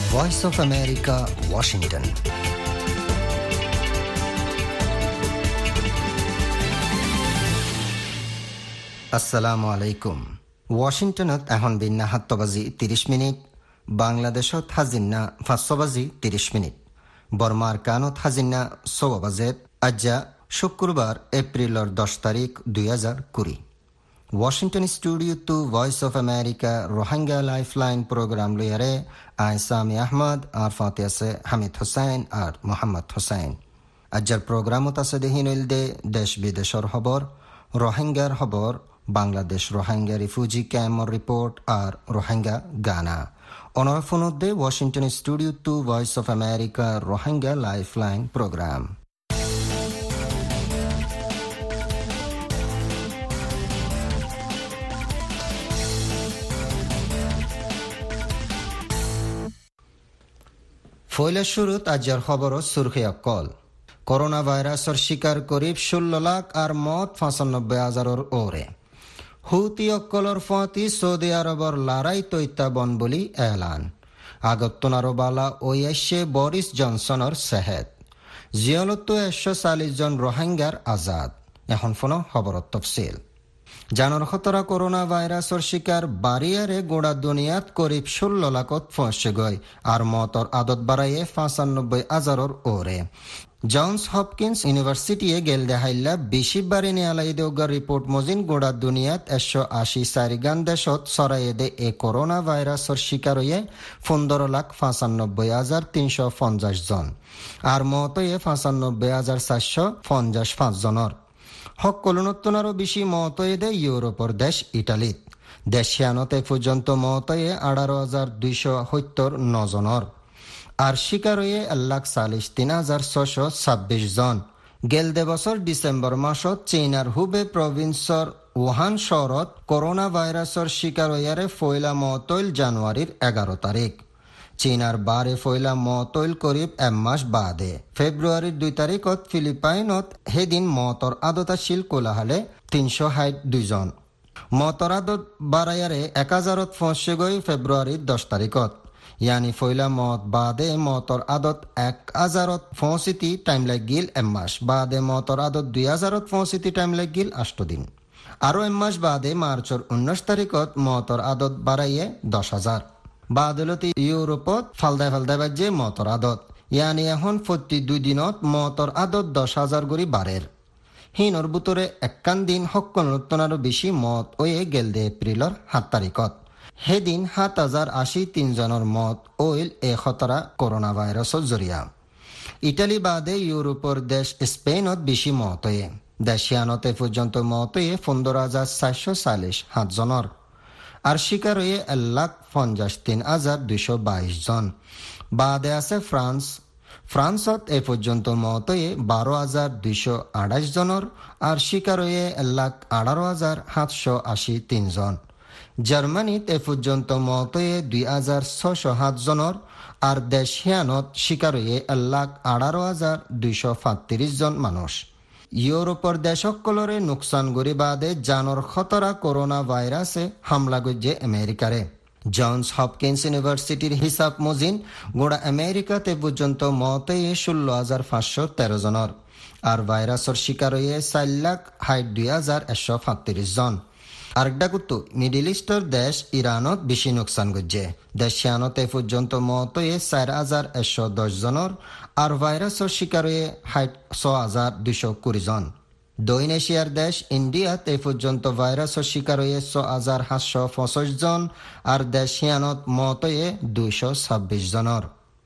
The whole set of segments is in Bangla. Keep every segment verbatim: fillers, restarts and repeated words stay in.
Voice of America, Washington. আসসালামু আলাইকুম। ওয়াশিংটনত এখন বিন্না সাতটা বাজি ত্ৰিশ মিনিট, বাংলাদেশত হাজিন্না পাঁচশো বাজি ত্ৰিশ মিনিট, বর্মার কানত হাজিন্না ছয় বাজেত। আজ্জা শুক্রবার এপ্রিলর দশ তারিখ দুই হাজার কুড়ি। Washington studio to voice of America Rohingya lifeline program লইয়ারে আই সামি আহমদ আর ফাতে আছে হামিদ হোসেন আর মোহাম্মদ হোসেন। আজ্জার প্রোগ্রামত আছে দেহিনইল দে দেশ বিদেশর খবর, রোহিঙ্গার খবর, বাংলাদেশ রোহিঙ্গা রিফিউজি ক্যাম্পর রিপোর্ট আর রোহিঙ্গা গানা। অনর ফোনত দে Washington studio to voice of America Rohingya lifeline program. ফয়লা শুরুত আজ্জার খবর সুরখে অকল। করোনা ভাইরাসের শিকার করিব ষোলো লাখ আর মত পঁচানব্বই হাজারের ওরে। হুতি অকলর ফতি সৌদি আরবর লড়াই তৈতা বন বলি এলান। আগত্তনারো বালা ওই এসে বরিস জনসনের সেহেদ। জিয়লত একশো চাল্লিশ জন রোহিঙ্গার আজাদ। এখন ফোন খবরত তফসিল। জানোর খতরা করোনা ভাইরাসের শিকার বারিয়ারে গোড়া দুনিয়াত করিব ষোলো লাখত ফসে গই আর মতর আদত বাড়াইয়ে পঁচানব্বই হাজারের ওরে। জনস হপকিন্স ইউনিভার্সিটিয়ে গেল দেহাইল্লা বেশি বারে নিয়ালাই দেওগার রিপোর্ট মজিন গোড়া দুনিয়াত একশো আশি চারিগান দেশত সরাইয়ে দে এ করোনা ভাইরাসের শিকার হয়ে পনেরো লাখ পঁচানব্বই হাজার তিনশো পঞ্চাশ জন আর মতয়ে পঁচানব্বই হাজার চারশো পঞ্চাশ পাঁচ জনের। সকলনত্তনারও বেশি মতয়ে দে ইউরোপর দেশ ইটালিত। দেশিয়ানতে পর্যন্ত মতয়ে আঠারো হাজার দুইশো সত্তর নজনের আর শিকার হয়ে এক লাখ চাল্লিশ তিন হাজার ছশো ছাব্বিশ জন। গেল দে বছর ডিসেম্বর মাসত চীনার হুবে প্রভিন্সর উহান শহরত করোনা ভাইরাসের শিকার হইয়ারে ফয়লা মতইল জানুয়ারির এগারো তারিখ। চীনার বারে ফয়লা মতইল করিব এক মাস বাদে ফেব্রুয়ারির দুই তারিখত ফিলিপাইনত সেদিন মতর আদতাশীল কোলাহালে তিনশো ষাট দুইজন। মতর আদত বারাইয়ারে এক হাজারত ফসে গই ফেব্রুয়ারির দশ তারিখত। ইয়ানি ফয়লা মত বাদে মতর আদত এক হাজারত ফসিতি টাইম লাগিল এক মাস বাদে মতর আদত দুই হাজারত ফসিতি টাইম লাগিল আষ্ট দিন। আরো এক মাস বাদে মার্চর উনিশ তারিখত মতর আদত বাড়াইয়ে দশ হাজার। বাদলতি ইউরোপত ফালদায় ফালদায় বাজে মতর আদত। ইয়ানি এখন প্রতি দুই দিনত মতর আদত দশ হাজার গড়ি বাড়ের। হিনর বুতরে একান দিন হক্কনরত্তনারও বেশি মত ওয়ে গেল দে এপ্রিলর সাত তারিখত। সেদিন সাত হাজার আশি তিনজনের মত ওইল এ খতরা করোনা ভাইরাসর জরিয়া। ইটালি বাদে ইউরোপর দেশ স্পেনত বেশি মত হয়ে। দেশিয়ানতে পর্যন্ত মত হয়ে পনেরো হাজার চারশো চাল্লিশ সাতজনের আর শিকার হয়ে এক লাখ পঞ্চাশ তিন হাজার দুইশো বাইশ জন। বাদে আছে ফ্রান্স। ফ্রান্সত এ পর্যন্ত মত হয়ে বারো হাজার দুইশো আঠাশ জনের আর শিকার হয়ে এক লাখ আঠারো হাজার সাতশো আশি তিনজন। জার্মানিত এ পর্যন্ত মত হয়ে দুই হাজার ছশো সাত জনের আর দেশিয়ানত শিকার হয়ে এক লাখ আঠারো হাজার দুইশো সাতত্রিশ জন মানুষ। ইউরোপর দেশসকলরে নোকসান গরি বাদে জানর খতরা করোনা ভাইরাসে হামলা গজ্জে আমেরিকারে। জনস হপকিন্স ইউনিভার্সিটির হিসাব মজিন গোড়া আমেরিকাতে পর্যন্ত মতে ষোলো হাজার পাঁচশো তেরো জনের আর ভাইরাসের শিকার হয়ে চার লাখ ষাট দুই হাজার একশো সাতত্রিশ জন। আরেকটা কুত্তু মিডিল ইস্টর দেশ ইরানত বেশি নোকসান গজ্জে। দেশিয়ানতে পর্যন্ত মতে চার হাজার একশো দশ জনের আর ভাইরাসের শিকার হয়ে ষাট ছ হাজার দুইশো কুড়ি জন। দক্ষিণ এশিয়ার দেশ ইন্ডিয়াত এ পর্যন্ত ভাইরাসের শিকার হয়ে ছ হাজার সাতশো পঁচিশ জন আর দেশিয়ানত মত হয়ে দুইশো ছাব্বিশ জনের।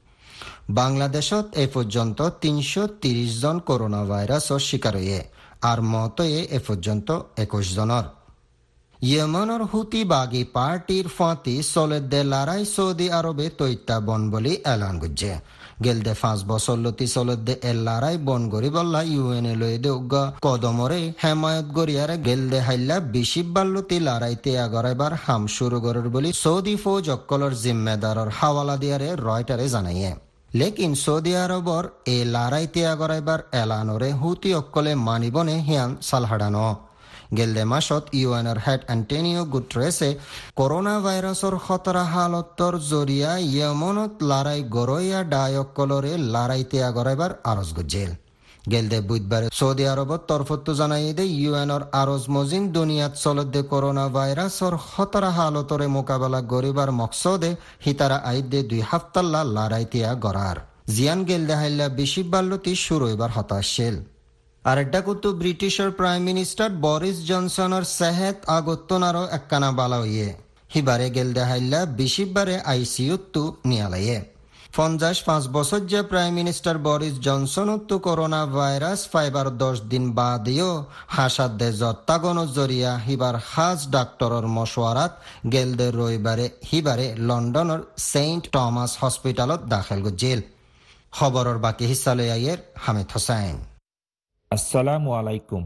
বাংলাদেশত এ পর্যন্ত তিনশো তিরিশ জন করোনা ভাইরাসের শিকার হয়ে আর মত হয়ে এ পর্যন্ত একুশ জনের। ইয়েমেনের হুতি বাগি পার্টির ফাঁতি সলেদ দে লড়াই সৌদি আরবে তৈতা বন বলি এলান গুজে। গেল দে পাঁচ বছর লতি সলেদ দে এ লড়াই বন গরি বল্লা ইউএনএ লয়ে দে উগা কদমরে হেমায়ত গরিয়ারে গেল দে হাইল্লা বেশি বাল্লতি লড়াইতে আগরাইবার হাম শুরু করার বলি সৌদি ফৌজ অক্কলর জিম্মেদারর হাওয়ালা দিয়ারে রয়টারে জানাইয়ে। লেকিন সৌদি আরবর এ লড়াইতে আগরাইবার এলানরে হুতি অক্কলে মানিবনে হিয়ান সালহাডানো। গেলদে মাসত ইউএনর হেড অ্যান্টনিও গুটরেসে করোনা ভাইরাসর খতরা হালতর জরিয়া ইয়মনত লড়াই গরইয়া ডায়কলরে লড়াইতে আগরাইবার আরজ গজেল গেলদে বুধবারে সৌদি আরবত তরফত্ব জানাই দে ইউএনর আরজ মজিন দুনিয়াত চলতে করোনা ভাইরাসর খতরা হালতরে মোকাবেলা গরিবার মকসদে হিতারা আইদে দুই হাফতাল্লা লড়াইতিয়া গড়ার জিয়ান গেলদে হাইল্লা বেশি বাল্যতি শুরু এবার হতাশিল আর একটা কুতু ব্রিটিশের প্রাইম মিনিস্টার বরিস জনসনের সেহেত আগত্তনারও একখানা বালা হইয়ে হিবারে গেলদে হাইল্লা বেশিবারে আইসিইউতু নিয়ালাইয়ে পঞ্চাশ পাঁচ বছর যে প্রাইম মিনিস্টার বরিস জনসন তো করোনা ভাইরাস ফাইবার দশ দিন বাদেও হাসাত দে জত্তাগন জরিয়া হিবার হাজ ডাক্তরর মশওয়ারাত গেলদে রবিবারে হিবারে লন্ডনের সেন্ট টমাস হসপিটালত দাখিল গজিল খবরের বাকি হিস্সা লই আইয়ের হামিদ হোসেন। আসসালামু আলাইকুম।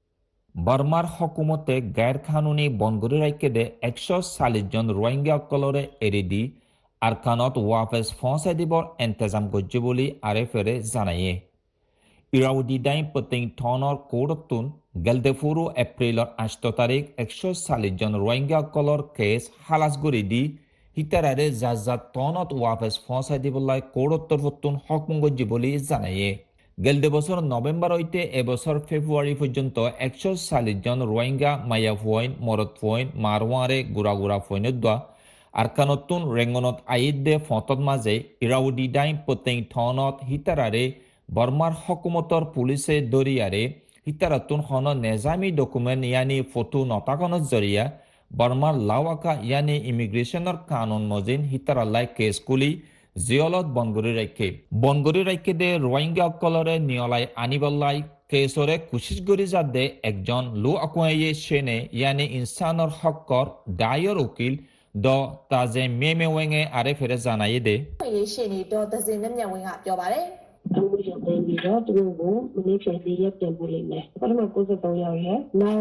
বর্মার হকুমতে গায়ের খানুনি বনগরি রাইকে দে একশো চাল্লিশ জন রোহিঙ্গা অকলরে এরি দি আরকানত ওয়াফেজ ফসাই দিবর এন্তেজাম গজ্জে বলি আরে ফেরে জানাইয়ে ইরাউদি দাইন পতিং থনর কোড়তুন গেলদেফুরু এপ্রিলর আষ্ট তারিখ একশো চাল্লিশ জন রোহিঙ্গা অকলর কেস হালাস গরি দি হিতারারে জাজা তনত ওয়াফেজ ফসাই দিবলাই কোড়ত্তর ফতুন হকম গজ্জে বলি জানাইয়ে গেলদে বছর নভেম্বর হইতে এবছর ফেব্রুয়ারি পর্যন্ত একশো চাল্লিশ জন রোহিঙ্গা মাইয়া ফইন মরদ ফইন মারওয়ারে গুড়া গুড়া ফইনত দোয়া আরকানতুন রেঙ্গনত আইদ দে ফতত মাঝে ইরাউদি ডাইন পতেং থনত হিতারারে বর্মার হকুমতর পুলিশে দরিয়ারে হিতারাতুন হন নেজামি ডকুমেন্ট ইয়ানি ফটো নতাকনত জরিয়া বর্মার লাওয়াকা ইয়ানি ইমিগ্রেশনের কানুন মজিন হিতারাল্লাই কেস কুলি জিয়লত বনগরি রাখে বনগরি রাখে দে রোহিঙ্গা অকলরে নিয়লাই আনিবল্লাই কেসরে কুশিস গরি যাদে একজন লো আকুয়াইয়ে সেনে ইয়ানি ইনসানর হকর ডায়র উকিল দ তাজে মেমে ওয়েঙে আরে ফেরে জানাই দে সেনে দ তাজে মেমে ওয়েঙা ပြောပါတယ်အမှုရုပ်သိမ်းပြီးတော့သူတို့ကိုမနေ့ဖြန်ဒီရက်ပြန်ပို့လိမ့်မယ်ပထမ၉၃ယောက်ရဲ့နောက်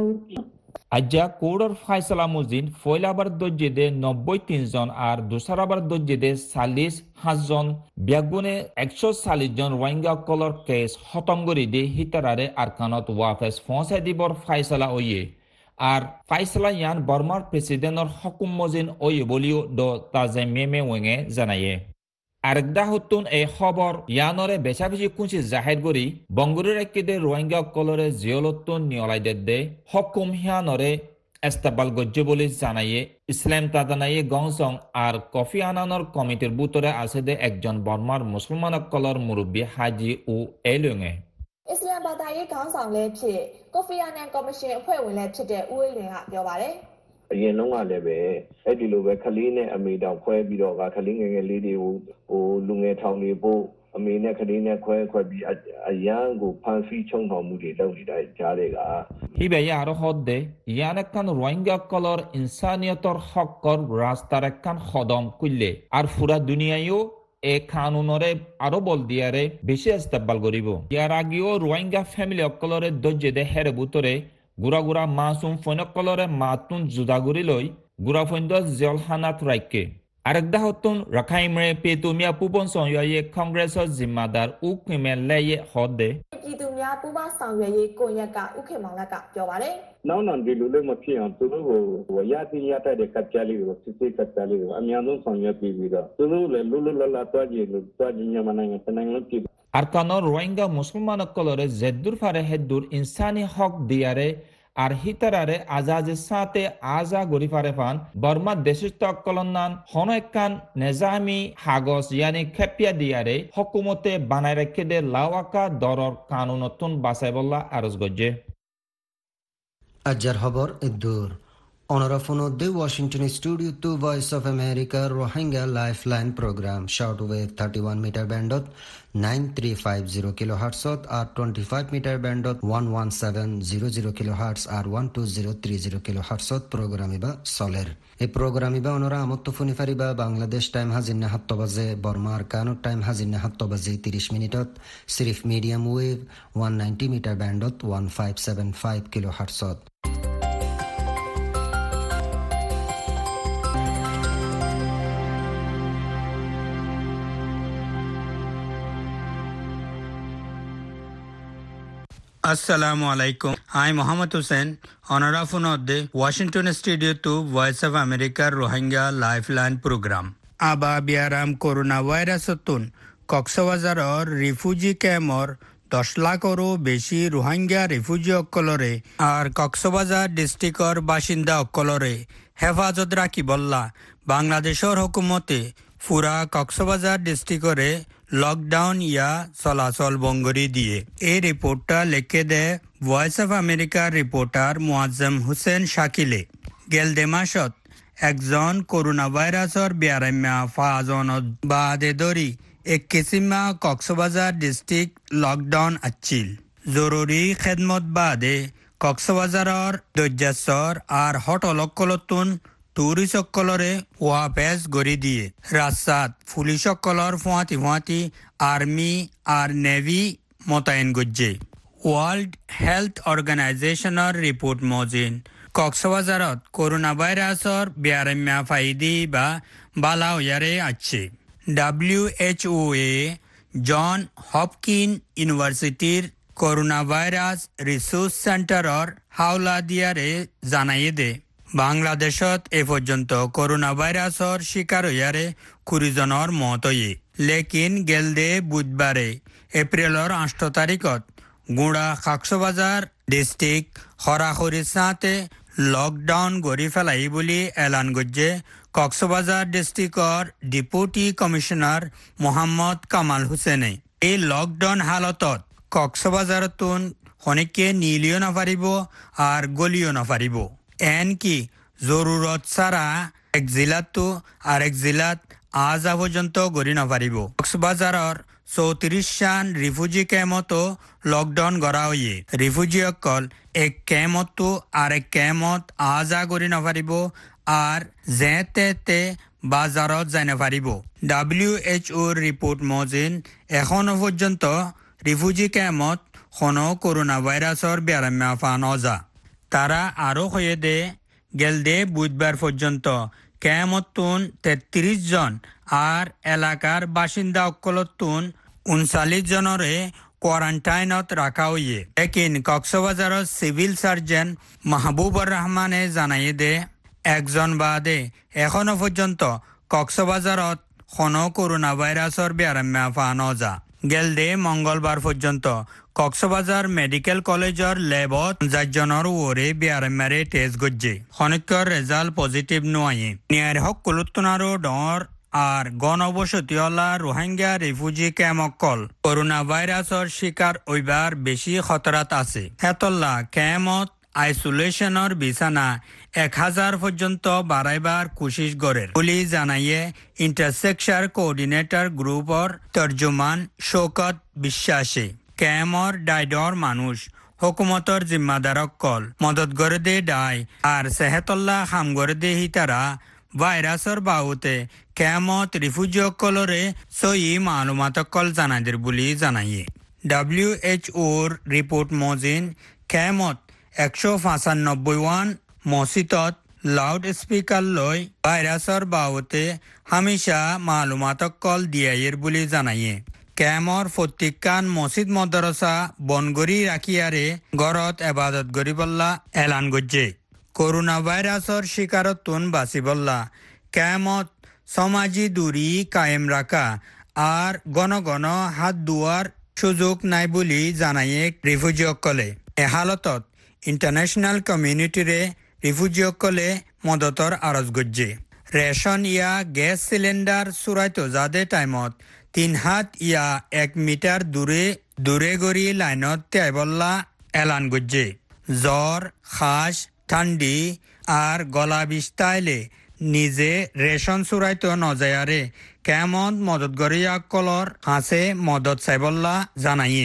আজ্জা কোডর ফাইসলা মুজিন ফয়লাবার দজ্জেদে নব্বই তিনজন আর দুসারাবার দজ্জেদে চাল্লিশ সাতজন ব্যাগুনে একশো চাল্লিশ জন রোহিঙ্গা কলর কেস খতম করে দিয়ে হিতারারে আরকানত ওয়াফেজ ফসাই দিবর ফাইসলা ওয়ে আর ফাইসলা ইয়ান বর্মার প্রেসিডেন্টর হকুম মজিন ওয়ে বলিও দ তাজে মেমে ওয়েঙে জানাইয়ে আরেকদা হতুন এই খবর ইয়ানরে বেশা বেশি কুঞ্চি জাহের করি বঙ্গরি রাখিদে রোহিঙ্গা কলরে জিয়লতুন নিয়লাই দে হকুম হিয়ানরে এস্তাবাল গজ্জে বলে জানাইয়ে ইসলাম তাদানাইয়ে গংসং আর কফি আনানোর কমিটির বুতরে আছে দে একজন বর্মার মুসলমান কলর মুরব্বী হাজি ও এলুঙে အစ္စလာမ်ဘာသာရေးခေါင်းဆောင်လည်းဖြစ်ကိုဖီအာနန်ကော်မရှင်အဖွဲ့ဝင်လည်းဖြစ်တဲ့ဦးအေးလွင်ကပြောပါတယ်အရင်တော့ကလည်းပဲအဲ့ဒီလိုပဲခလေးနဲ့အမေတောင်ခွဲပြီးတော့ကခလေးငယ်ငယ်လေးတွေကိုဟိုလူငယ်ထောင်တွေပို့အမေနဲ့ခလေးနဲ့ခွဲခွဲပြီးအရန်ကိုဖန်ဆီးချုံတော်မှုတွေလုပ်နေတာကြားတွေက হিবে ইয়ার হদ্দে ইয়ান একখান রোহিঙ্গা কলর ইনসানিয়তর হকর রাস্তার একখান খদম কুললে আর ফুরা দুনিয়ায়ও এ কানুনরে আরো বল দিয়ারে বেশি ইস্তেকবাল করিব ইয়ার আগেও রোহিঙ্গা ফ্যামিলি অকলরে দজ্জে দে হেরে বুতরে গুড়া গুড়া মাসুম ফৈনকলরে মাতুন জুদাগুড়ি লই গুড়া ফৈন্দ জেলখানাত রাইকে আরেকদা হতুন রাখাইমরে পেতুমিয়া পুবন সংয়ে কংগ্রেসর জিম্মাদার উকিমেন লেয়ে হদে ပြည်သူများပူးပေါင်းဆောင်ရွက်ရေးကွန်ရက်ကဥခေမောင်လက်ကပြောပါတယ်နောက်နောက်ဒီလိုလေးမဖြစ်အောင်သူတို့ကိုဟိုရသည်ရတဲ့ကပ်ကြလေးကိုစစ်စစ်ကပ်ကြလေးကိုအများဆုံးဆောင်ရွက်ပြီးပြီးတော့သူတို့လည်းလွတ်လွတ်လပ်လပ်တွားကြည့်လို့တွားကြည့်မြန်မာနိုင်ငံတနိုင်ငံလုံးပြည် আরকানোর রোহিঙ্গা মুসলমান কলরে জেদ্দুর ফারে হেদ্দুর ইনসানি হক দিয়ারে আর হিতারারে আজাজের সাথে আজা গরি ফারে ফান বর্মা দেশের তকলনান হন একখান নেজামি হাগস ইয়ানি খেপিয়া দিয়ারে হকুমতে বানায় রেখে দে লাওয়াকা দরর কানুনতুন বাসাই বল্লা আরজ গজ্জে আজ্জার খবর ইদ্দুর অনরাফুনদ্দে Washington studio to voice of America Rohingya lifeline program short wave thirty one metre ব্যান্ডত nine three five zero kilo হার্টসত আর টোয়েন্টি ফাইভ মিটার ব্যান্ডত one one seven zero zero kilo hertz আর one two zero three zero kilo হার্টসত প্রোগ্রামিবা চলের এই প্রোগ্রামিবা অনরা আমত্ত ফুনি ফারিবা বাংলাদেশ টাইম হাজিন্না সাত বাজে বর্মা আরকানোর টাইম হাজিন্না সাত বাজে তিরিশ মিনিটত সিরিফ medium wave one ninety metre ব্যান্ডত one five seven five kilo হার্টসত Assalamu alaikum. I'm Mohammed Hussain, Honorable of the Washington Studio to Voice of America Rohingya Lifeline Program. Aba biaram coronavirus tun Cox's Bazar और রিফিউজি ক্যাম্পর দশ লাখেরও বেশি রোহিঙ্গা রিফিউজি অকলরে আর কক্সবাজার ডিস্ট্রিক্টর বাসিন্দা অকলরে হেফাজত রাখি বল্লা বাংলাদেশের হুকুমতে পুরা কক্সবাজার ডিস্ট্রিক্টরে লকডাউন ইয়া চলাচল বঙ্গরি দিয়ে এই রিপোর্টটা লিখে দেয় ভয়েস অফ আমেরিকার রিপোর্টার মুআজ্জম হোসেন শাকিলে গেলদে মাসত একজন করোনা ভাইরাসর বিয়ারাম্যা ফাজনত বাদে দরি এক কিসিমা কক্সবাজার ডিস্ট্রিক্ট লকডাউন আছিল জরুরি খেদমত বাদে কক্সবাজারর দৈর্যাসর আর হটলকলতুন টুরিস্ট সকলরে ওয়াপেস গড়ি দিয়ে রাস্তাত পুলিশ সকলর ফুয়াতি ফুয়াতি আর্মি আর নেভি মোতায়েন গজ্জে ওয়ার্ল্ড হেলথ অর্গানাইজেশনের রিপোর্ট মজিন কক্সবাজারত করোনা ভাইরাসর বিয়ারাম্যা ফাইদি বা বালা হইয়ারে আছে ডাব্লিউ এইচ ও এ জন হপকিন ইউনিভার্সিটির করোনা ভাইরাস রিসোর্স সেন্টারর হাওলা দিয়ারে জানাইয়ে দে বাংলাদেশত এ পর্যন্ত করোনা ভাইরাসর শিকার হইয়ারে কুড়ি জনের মত হয়ে লেকিন গেলদে বুধবারে এপ্রিলর আষ্ট তারিখত গুড়া কক্সবাজার ডিস্ট্রিক্ট হরাহরির সাথে লকডাউন গড়ি ফেলাই বুলি এলান গজ্জে কক্সবাজার ডিস্ট্রিক্টর ডেপুটি কমিশনার মোহাম্মদ কামাল হুসেনে এই লকডাউন হালতত কক্সবাজারতুন অনেকে নিলিও নাপারিব আর গলিও নাপারিব এনকি জরুরত ছাড়া এক জিলাতো আরেক জিলাত আজা পর্যন্ত গড়ি নাপারিব কক্সবাজারর চৌত্রিশ শান রিফিউজি ক্যাম্পতো লকডাউন করা হয়ে রিফিউজি অকল এক ক্যাম্পতো আরেক ক্যাম্পত আজা গড়ি নাপারিব আর যে তে বাজারত যাই নাপারিব ডাব্লিউ এইচ ওর রিপোর্ট মজিন এখনো পর্যন্ত রিফিউজি ক্যাম্পত কোনো করোনা ভাইরাসর বিয়ারাম্যা ফা নজা তারা আরও হয়ে দে গেলদে বুধবার পর্যন্ত ক্যাম্পতুন তেত্রিশ জন আর এলাকার বাসিন্দা অকলতুন উনচাল্লিশ জনরে কোয়ারেন্টাইনত রাখা হইয়ে লেকিন কক্সবাজারের সিভিল সার্জন মাহবুবুর রহমানে জানাইয়ে দে একজন বাদে এখনো পর্যন্ত কক্সবাজারত কোনো করোনা ভাইরাসর বিয়ারাম্যা ফা নজা গেলদে মঙ্গলবার পর্যন্ত কক্সবাজার মেডিকেল কলেজর ল্যাবত পঞ্চাশজনের ওরে বিয়ারাম্যারে টেস্ট গজ্জে খনিকর রেজাল্ট পজিটিভ নয় নিয়ার হক কুলুত্তনারো ডর আর গণবসতিওয়ালা রোহিঙ্গা রিফিউজি ক্যাম্পকল করোনা ভাইরাসর শিকার ওইবার বেশি খতরাত আছে হেতল্লা ক্যাম্পত আইসোলেশনের বিছানা এক হাজার পর্যন্ত বাড়াইবার কোশিশ গড়ের বলে জানাইয়ে ইন্টারসেকশন কোঅর্ডিনেটর গ্রুপর তর্জমান শৌকত বিশ্বাসে ক্যাম্পর ডাইডর মানুষ হুকুমতর জিম্মাদারক কল মদত গড়ে দে ডাই আর সেহেতল্লা খাম গড়ে দে হিতারা ভাইরাসর বাউতে ক্যাম্পত রিফিউজি কলরে সই মালুমাত কল জানাইদের বলে জানাইয়ে ডাব্লিউ এইচ ওর রিপোর্ট মজিন ক্যাম্পত একশো পঁচানব্বই ওয়ান মসজিদত লাউড স্পিকার লৈ ভাইরাসর বাউতে হামেশা মালুমাত কল দিয়াইয়ের বলে জানাইয়ে ক্যাম্পর প্রত্যেকখান মসজিদ মদরসা বনগরি রাখিয়ারে গড়ত এবাদত গরিবল্লা এলান গজ্জে করোনা ভাইরাসর শিকারতুন বাঁচিবল্লা ক্যাম্পত সমাজি দূরি কায়েম রাখা আর গণ গণ হাত ধোয়ার সুযোগ নাই বলি জানাইয়ে রিফিউজি অকলে এ হালতত ইন্টারন্যাশনাল কমিউনিটিরে রিফিউজি অকলে মদতর আরজ গজ্জে রেশন ইয়া গ্যাস সিলিন্ডার চুরাইতো যাদে টাইমত তিন হাত ইয়া এক মিটার দূরে দূরে গড়ি লাইনত ত্যাবল্লা এলান গজ্জে জ্বর খাস ঠান্ডি আর গলা বিস্তাইলে নিজে রেশন চুরাইতো নজায়ারে কেমন মদত গড়িয়া কলর হাসে মদত চাইবল্লা জানাইয়ে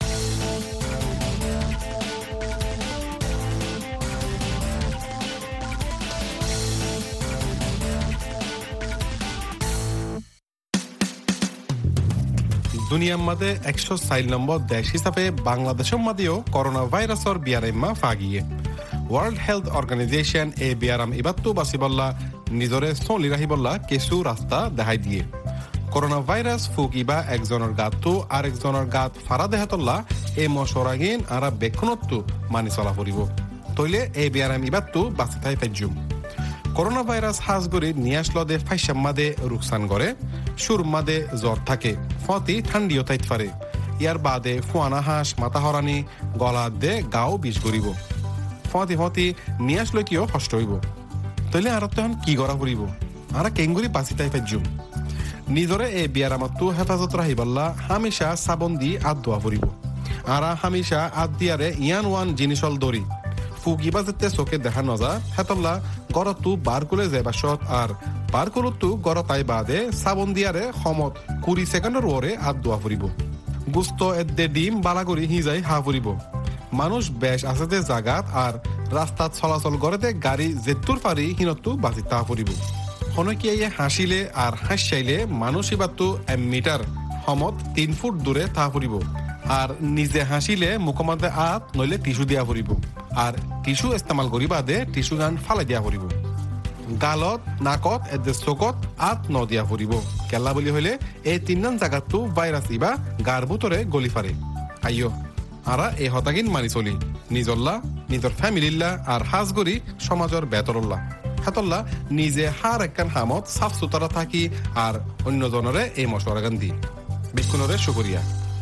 দুনিয়ার মধ্যে একশো চার নম্বর দেশ হিসাবে বাংলাদেশের মধ্যেও করোনা ভাইরাসর বিয়ারাম্মা ফাগিয়ে ওয়ার্ল্ড হেলথ অর্গানাইজেশন এ বিয়ারাম ইবাত্তু বাসিবল্লা নিজরে চলি রাহিবল্লা কিছু রাস্তা দেখাই দিয়ে করোনা ভাইরাস ফুকিবা একজনের গাতটো আরেকজনের গাত ফারা দেহাতল্লা এই মশরাগিন আরা বেক্ষণত্ব মানি চলা পড়িব তইলে এই বিয়ারাম ইবাতটো বাঁচি থাই পাইজুম করোনা ভাইরাস হাজ গরি নিয়ে আসলো দে ফাইসাম মাদে রুকসান করে সুর মাদে জ্বর থাকে ফতি ঠান্ডিও তাইত পারে ইয়ার বাদে ফুয়ানা হাঁস মাথা হরানি গলা দে গাও বিষ গরিব ফতি ফতি নিয়ে আসলে কিও কষ্ট হইব তইলে আর তখন কি করা পড়িব আর কেঙ্গুরি বাঁচি তাই পাইজুম নিজরে এই বিয়ারামাতটো হেফাজত রাহিবাল্লা হামেশা সাবন দি আত দোয়া পড়িব আর হামেশা আত দিয়ারে ইয়ান ওয়ান জিনিসল দরি ফুকিবা যেতে চোখে দেখা নজা হেতল্লা গরতটো বার করে যাবাসত আর বার করতো গরতাই বাদে সাবন দিয়ারে সমত কুড়ি সেকেন্ডের ওরে আত দোয়া পড়িব গুস্ত এদে ডিম বালাগরি হিজাই হা পড়িব মানুষ বেশ আছে যে জাগাত আর রাস্তাত চলাচল গড়েতে গাড়ি জেতুর পারি হিনতো বাঁচি তা পড়িব হনকিয়াইয়ে হাসিলে আর হাসিলে মানুষ এবারতো এক মিটার সমত তিন ফুট দূরে তা পড়িব আর নিজে হাসিলে মুখমাতে আত নইলে টিস্যু দিয়া পড়িব আর টিস্যু ইস্তেমাল করি বাদে টিস্যু গান ফালাই দিয়া পড়িব গালত নাকত এদে চকত আত ন দিয়া পড়িব কেলা বলি হইলে এই তিনজন জায়গাতো ভাইরাস ইবা গার ভিতরে গলি পারে আইয় আরা এই হতাগিন মানি চলি নিজল্লা নিজর ফ্যামিলিল্লা আর হাজ গরি সমাজের বেতরল্লা হাতল্লা নিজে হার একখান হামত সাফ সুতরা থাকি আর অন্য জনরে এই মশওয়ারাগান দি বিক্ষুনরে শুকরিয়া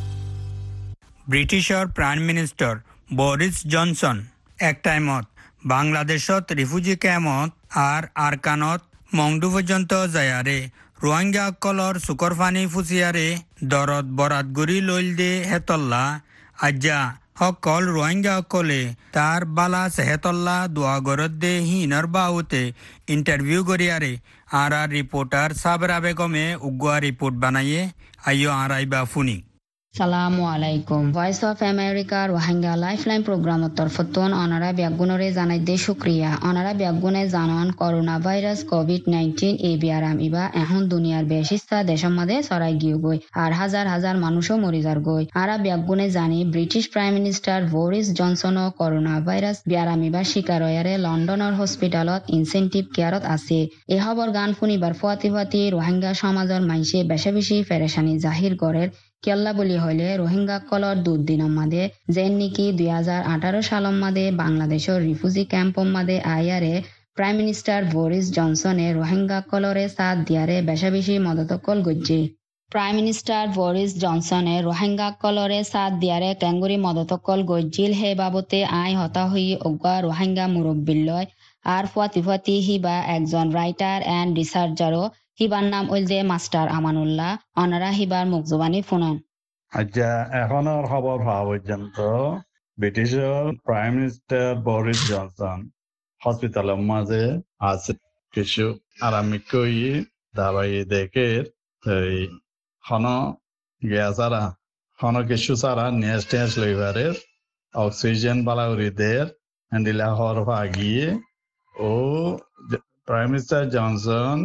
ব্রিটিশৰ প্ৰাইম মিনিষ্টাৰ বৰিছ জনছন এক টাইমত বাংলাদেশত ৰিফিউজি কেম্পত আর আৰকানত মংডু পৰ্যন্ত যায়াৰে ৰোহিংগাসকলৰ চুকৰ পানী ফুচিয়াৰে দৰত বৰাত গুৰি লৈল দে হেতল্লা আজ্জা সকল ৰোহিংগাসকলে তাৰ বালা চেহেতল্লা দোৱাগৰত দে হিনৰ বাহুতে ইণ্টাৰভিউ কৰিয়াৰে আর আর রিপোর্টার সাবরা বেগমে উগুয়া রিপোর্ট বানাইয়ে আইও আরাইবা ফুনি সালামু আলাইকুম Voice of America Rohingya lifeline প্রোগ্রামত তরফতন অনারা ব্যাগুনরে জানাই দে শুক্রিয়া অনারা ব্যাগুনে জানন করোনা ভাইরাস কোভিড নাইন্টিন এ বিয়ারাম ইবা এখন দুনিয়ার বেশিস্তা দেশের মাঝে ছড়াই গিয়ে গই আর হাজার হাজার মানুষও মরি যার গই আরা ব্যাগুনে জানি ব্রিটিশ প্রাইম মিনিস্টার বরিস জনসনও করোনা ভাইরাস বিয়ারাম ইবা শিকার হয়ারে লন্ডনের হসপিটালত ইনসেন্টিভ কেয়ারত আছে এ খবর গান শুনিবার ফুয়াতি ফুয়াতি রোহিঙ্গা সমাজের মাইসে বেশি বেশি ফেরেশানি জাহির করের কেল্লা বলি হইলে রোহিঙ্গা কলর দুদিনের মাদে যেন নাকি দুই হাজার আঠারো সালের মাদে বাংলাদেশের রিফিউজি ক্যাম্পর মাদে আয়ারে প্রাইম মিনিস্টার বরিস জনসনে রোহিঙ্গা কলরে সাথ দিয়ারে বেশা বেশি মদতকল গজ্জে প্রাইম মিনিস্টার বরিস জনসনে রোহিঙ্গা কলরে সাথ দিয়ারে কেঙ্গুরি মদতকল গজ্জিল হে বাবতে আই হতা হই অজ্ঞা রোহিঙ্গা মুরব্বিল্লয় আর ফুয়াতি ফুয়াতি হিবা একজন রাইটার এন্ড রিসার্চারও হিবার নাম ওইলদে মাস্টার আমানুল্লাহ অনারা হিবার মুখজবানি ফোনন আচ্ছা এখনের খবর পাওয়া পর্যন্ত ব্রিটিশের প্রাইম মিনিস্টার বরিস জনসন হসপিটালের মাঝে আছে কিছু আরামিক কই দাবাই দেখে এই খন গিয়া সারা খন কিছু সারা নেস টেস লইবারে অক্সিজেন বালাউরিদের হ্যান্ডিলা হর ভাগিয়ে ও প্রাইম মিনিস্টার জনসন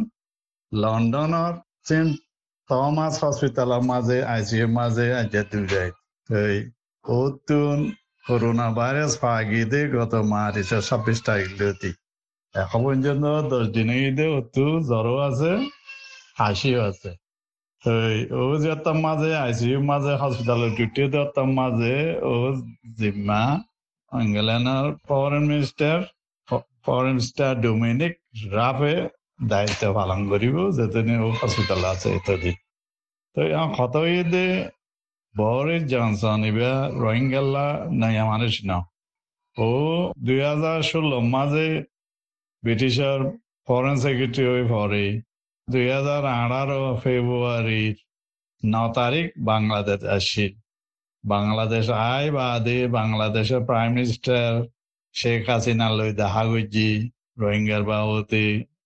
লন্ডনের সেন্ট থমাস হসপিটালের মাঝে আইসিইউ মাঝে আজ্জা দুই এই ওতুন করোনা ভাইরাস ফাগিদে গত মার্চ ছাব্বিশ তারিখ দিতি এখন পর্যন্ত দশ দিনের ঈদে ওতু জ্বরও আছে হাসিও আছে ও যেতাম মাঝে আইসিইউ মাঝে হসপিটালের ডিউটি যেতাম মাঝে ও জিম্মা ইংল্যান্ডের foreign minister foreign minister Dominic রাফে দায়িত্ব পালন করিব যেতেনে ও হসপিটাল আছে ইত্যাদি তো কত ঈদে বরিস জনসন এবার রোহিঙ্গাল্লা নয়া মানুষ না ও দুই হাজার ষোলো মাঝে ব্রিটিশের ফরেন সেক্রেটারি হয়ে পরে দুই হাজার আঠারো ফেব্রুয়ারির ন তারিখ বাংলাদেশ আসছিল বাংলাদেশ আয় বাদে বাংলাদেশের প্রাইম মিনিস্টার শেখ হাসিনা লই দেখা করছি রোহিঙ্গার বাবতে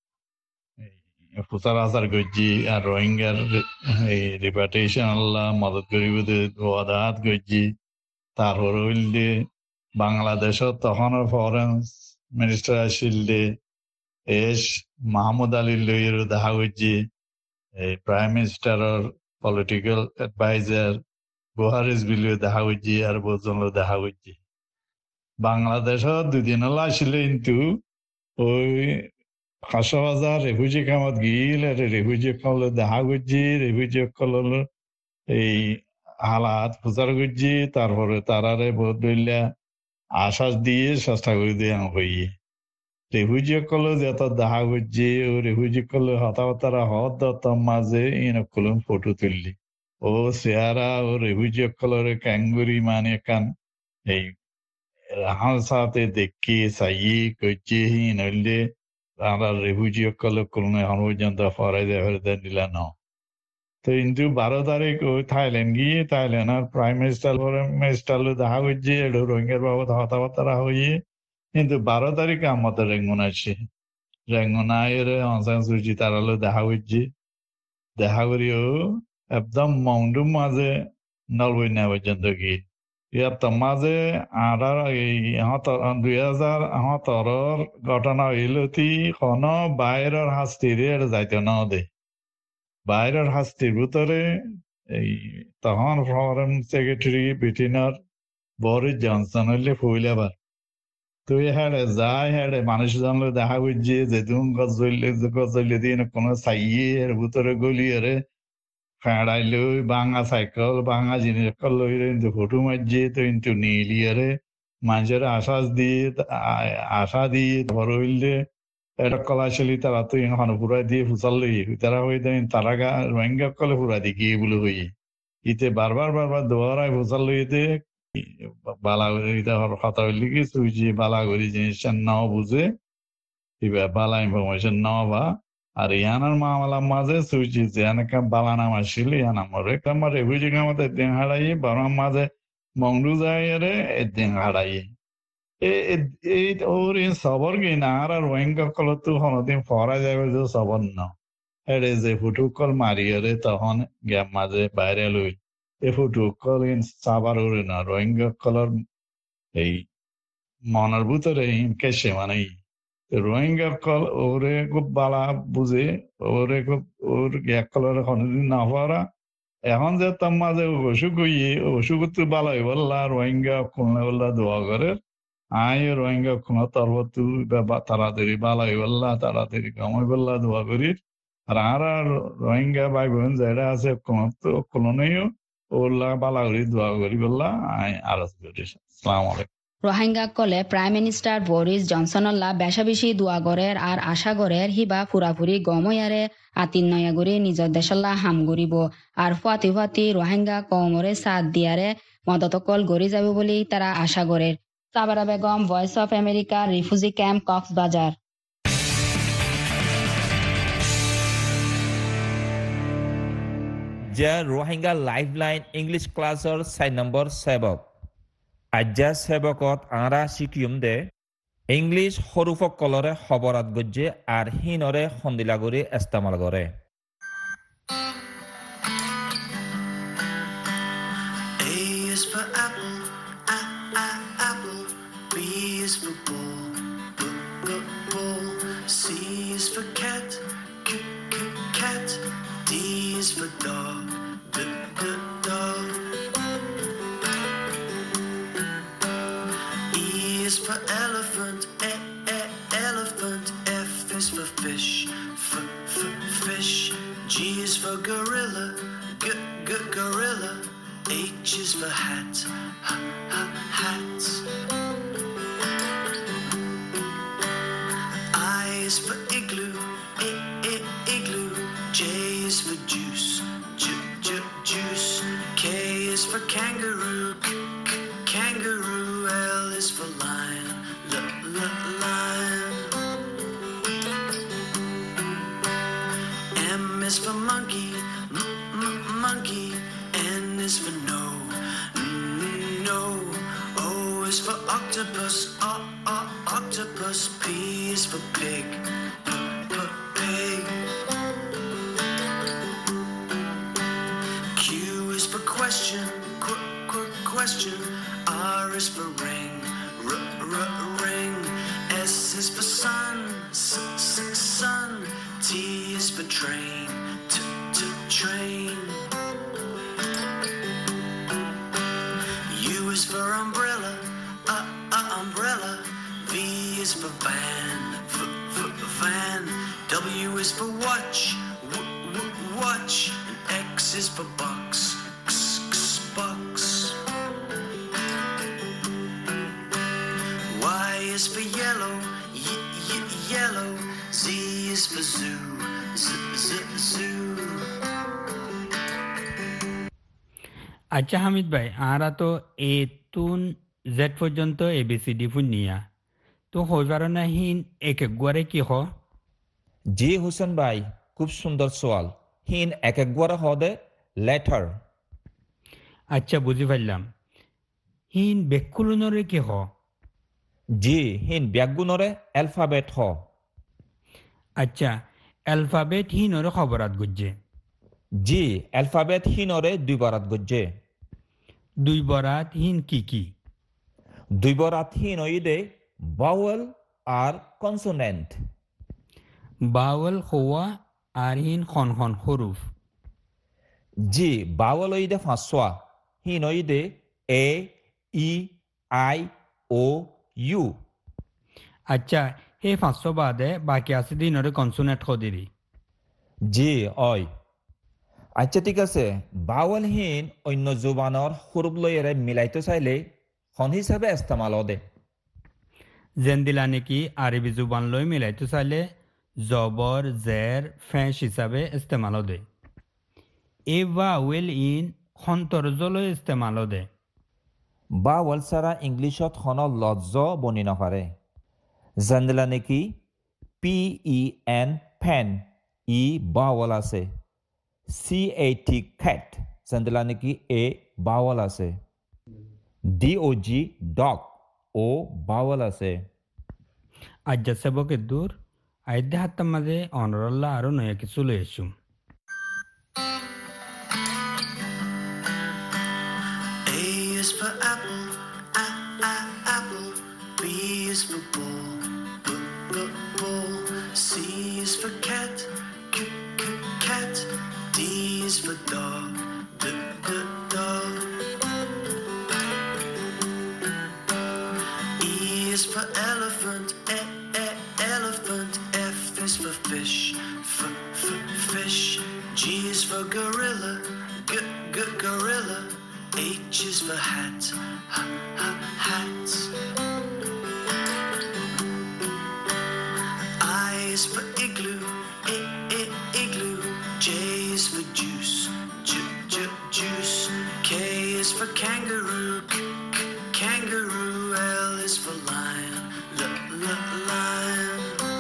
প্রচার আচার করছি আর রোহিঙ্গার এই রিপার্টেশন আল্লাহ মদত করিব ওয়াদাত করছি তারপর হইল দে বাংলাদেশত তখন ফরেন মিনিস্টার আসিল দে এস মাহমুদ আলী লইয়ের দেখা করছি এই প্রাইম মিনিস্টারের পলিটিক্যাল এডভাইজার বুহারিস বিলিও দেখা করছি আর বহুজন দেখা করছি বাংলাদেশত দুদিন হল আসলে কিন্তু ওই হাসপাতাল রেফিউজি কামত গিল রেফিউজি কল দেখা করছি রেফিউজি কল এই হালাত প্রচার করছি তারপরে তারারে বহুত দইলা আশ্বাস দিয়ে চেষ্টা করে দিয়ে হইয়ে রেফিউজি কল যত দেখা করছি ও রেফিউজি কল হতাহতারা হত মাঝে ইন কলম ফটো তুললি ও চেহারা ও রেফিউজি কলরে ক্যাঙ্গুরি মানে কান এই হাল সাথে দেখি চাইয়ে করছি নইলে আমরা রেফিউজি কল কোনো এখন পর্যন্ত ফরাই দেওয়া দিলা ন তো কিন্তু বারো তারিখ ওই থাইল্যান্ড গিয়ে থাইল্যান্ড আর প্রাইম মিনিস্টার মিনিস্টার দেখা করছে রোহিঙ্গার বাবদ হতাহতারা হইয়ে কিন্তু বারো তারিখে আমাদের রেঙ্গুন আছে রেঙ্গুনা এর অনসান সুচি তারালো দেখা করছে দেখা করিও একদম মাউন্ডুর মাঝে নলবই না পর্যন্ত গিয়ে ইয়ার মাঝে আধার এই ইহঁতৰ দুই হাজাৰ ইহঁতৰৰ ঘটনা হইলতি কোন বাইরের হাস্তিরে যাইতে না দে বাইরের হাস্তির ভিতরে এই তখন ফরেন সেক্রেটারি ব্রিটেনের বরিস জনসন হইলে ফুইলাবার তুই হ্যাঁ যাই হ্যাঁ মানুষ জানলে দেখা বুঝছে যে তুমি গছ জ্বললে গছ জ্বললে দিয়ে কোনো চাইয়ে এর ভিতরে গলিয়ে রে ফেড়াইলে বাঙা সাইকেল বাঙা জিনিস লই কিন্তু ফটো মারছে তো কিন্তু নিলিয়ারে মানুষের আশ্বাস দিয়ে আশা দিয়ে ধর হইলে এটা কলাশালী তারা তো এখন পুরা দিয়ে ফুচাল লই তারা হয়ে দেন তারা গা রোহিঙ্গা কলে পুরা দি গিয়ে বলে হই ইতে বারবার বারবার দোয়ারায় ফুচাল লইতে বালা ইটা কথা হইলে কি সুইজি বালা করি জিনিসটা নাও বুঝে বালা ইনফরমেশন নাও বা আর ইয়ানার মামলার মাঝে সুইচি ইয়ানাকে বালা নাম আসছিল ইয়ান আমার আমার রেফিউজি কামাতে দিন হারাই বারো মাঝে মংডু যায় রে দিন হারাই এই ওর এই সবর কি না আর রোহিঙ্গা কল তো কোনদিন ফরা যাবে যে সবর না এরে যে ফুটুকল মারিয়ে তখন গ্যাপ মাঝে বাইরে লই এই ফুটুকল সাবার ওরে না রোহিঙ্গা কলর এই মনের ভিতরে কেসে মানে রোহিঙ্গা কল ওরে খুব বালা বুঝে ওরে খুব ওর এক কলরে কোনদিন না পারা এখন যে তার মাঝে অসুখ হইয়ে অসুখ তো বালা বললা রোহিঙ্গা খুলনা বললা দোয়া করে আয় রোহিঙ্গা খুলনা তরব তুই তাড়াতাড়ি বালা বললা তাড়াতাড়ি কামাই বললা দোয়া করি আর আর রোহিঙ্গা ভাই বোন যারা আছে তো খুলনেও ওল্লা বালা করি দোয়া করি বললা আয় আরজ করি আসসালামু আলাইকুম রোহিঙ্গা কলে প্রাইম মিনিস্টার বরিস জনসনল্লা বেশা বেশি দোয়া গড়ের আর আশা গড়ের হিবা ফুরাফুরি গময়ারে আতিন নয়াগুড়ি নিজর দেশল্লা হাম গরিব আর ফুয়াতি ফুয়াতি রোহিঙ্গা কমরে সাথ দিয়ারে মদতকল গড়ি যাব বলি তারা আশা গড়ের Sabara Begum Voice of America refugee camp Cox's Bazar যে রোহিঙ্গা লাইফলাইন ইংলিশ ক্লাসৰ চাৰি নম্বৰ সেবক আজ্জা সেবকত আৰা শিকিম দে ইংলিছ সৰুসকলৰে খবৰাত গজ্জে আৰু হিনৰে সন্দিলাগুৰি ইস্তেমাল কৰে A is for apple, a, a, apple. B is for bull, b, b, bull. C is for cat, c, c, cat. D is for dog, d, d, dog. E is for elephant, e, e, elephant. F is for fish, f, f, fish. G is for gorilla, g, g, gorilla. H is for hat, h, h, hat. I is for igloo, I, I, igloo. J is for juice, j, j, juice. K is for kangaroo, k, k, kangaroo. L is for lion, l, l, lion. M is for monkey, m, m, monkey. N is for no, n, no. O is for octopus, o, o, octopus. P is for pig, p, p, pig. Q is for question, qu, qu, question. R is for ring, r, r, ring. S is for sun, s, s, sun. T is for train, t, t, train. U is for umbrella, uh, uh, umbrella. V is for van, v, v, van. watch, and X is for bucks, x, x, bucks. Y is for yellow, y, y, yellow. Z is for zoo, z, z, zoo. আচ্ছা হামিদ ভাই, আরা তো এ তুন জেড পর্যন্ত এবিসিডি ফুনিয়া তো হইবার না হিন এক এক গুয়ারে কি হ? জি হোসেন ভাই, খুব সুন্দর সোয়াল। হিন এক এক গুয়ারে হদে লেটার। আচ্ছা বুঝি পারলাম। হিন বেকুলনরে কি হ? জি হিন ব্যাগুনরে অ্যালফাবেট হ। আচ্ছা অ্যালফাবেট হিনরে খবরাত গুজে। জি অ্যালফাবেট হিনরে দুই বরাত গজ্জে। দুই বরাত হিন কি কি? দুই বরাত হিন ওইদে বাওয়েল আর কনসোনেন্ট। বাওয়েল হওয়া আর হিন খন খন হরুফ। জি বাওয়েল ওইদে ফাঁসোয়া, হিন ওইদে এ ই আই ও ইউ। আচ্ছা হে পাঁচশো বাদে বাকি আছে দিনরে কনসোনেন্ট খদিরি। জি অয়। আচ্ছা ঠিক আছে, বাওয়েলহীন অন্য জুবানৰ সুরূপ লয়েরে মিলাইতে চাইলে হন হিসাবে ইস্তেমাল দে। যেন দিলা নাকি আরবি জুবান লই মিলাইতে চাইলে জবর জের ফেঁস হিসাবে ইস্তেমাল দে। এ বাওয়েল ইন খন্তরজলৈ ইস্তেমাল দে। বাওয়েল ছাড়া ইংলিশত হন লজ্জ বনি নপারে। যেন দিলা নাকি P E N pen E vowel আছে। সি এ টি ক্যাট যেন নাকি এ বাওয়াল আছে। D O G dog O vowel আছে। আজ্জা সেবকে দূর আইদে হাত্তার মাঝে অনরল্লা আরো নয়া কিছু লই এসুম। A is for apple, a, a, apple. B is for bull, b, b, bull. C is for cat, c, c, cat. D is for dog, d, d, dog. E is for elephant, e, e, elephant. F is for fish, f, f, fish. G is for gorilla, g, g, gorilla. H is for hat, h, h, hat. I is for igloo, I, I, igloo. J is for juice, j, j, juice. K is for kangaroo, k, k, kangaroo. L is for lion, l, l, lion.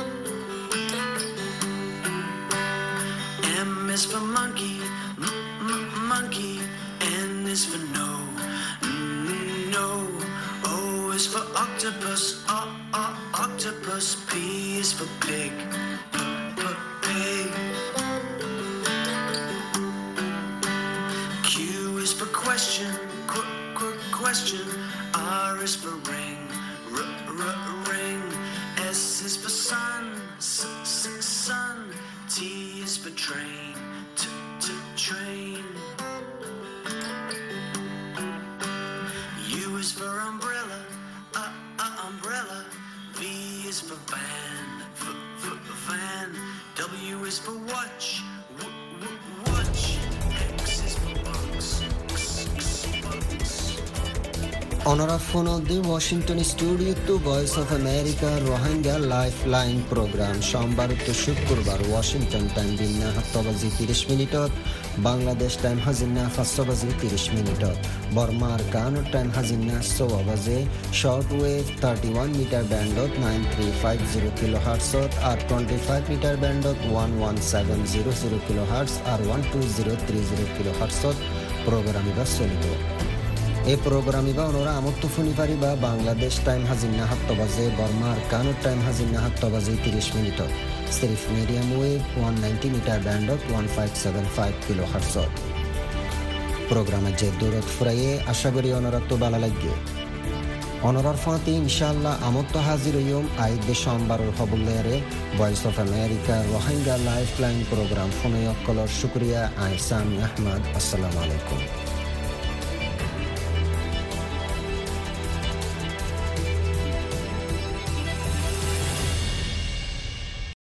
M is for monkey, m, m, monkey. N is for no, n, no. O is for octopus, o, o, octopus. P is for pig, p, p, pig. Q is for question, qu, qu, question. R is for ring, r, r, ring. S is for sun, s, s, sun. T is for train, t, t, train. U is for umbrella, uh, uh, umbrella. V is for van, v, v, van. W is for watch, w, w, watch. X is for box, x, x, box. অনরা ফোন দি Washington studio to voice of America Rohingya life line programme সোমবার তো শুক্রবার ওয়াশিংটন টাইম দিনা সাত বাজি ত্রিশ মিনিটত, বাংলাদেশ টাইম হাজিনা পাঁচশো বাজি ত্রিশ মিনিটত, বর্মার কানুর টাইম হাজিনা ছয় বাজে short wave thirty one metre ব্যান্ডত nine three five zero kilo হার্টসত আর টোয়েন্টি ফাইভ মিটার ব্যান্ডত one one seven zero zero kilo hertz আর one two zero three zero kilo হার্টসত প্রোগ্রাম ইবা চলিব। এই প্রোগ্রাম ইবা ওনারা আমত্ত ফোনি পারিবা বাংলাদেশ টাইম হাজিনা সাত বাজে, বর্মার কানুর টাইম হাজিনা সাত বাজে ত্রিশ মিনিটত, সিরিফ medium wave one ninety metre ব্যান্ডত one five seven five kilo হার্টসত। প্রোগ্রামের যে দূরত ফুরাইয়ে আশা করি ওনারা তো ভালো লাগবে। অনরার ফাঁতি ইনশাআল্লাহ আমত্ত হাজির হইম আইদে সোমবারের হবুল্লারে voice of America Rohingya life line programme ফোনে অকলর শুক্রিয়া। আই সামি আহমদ, আসসালামু আলাইকুম।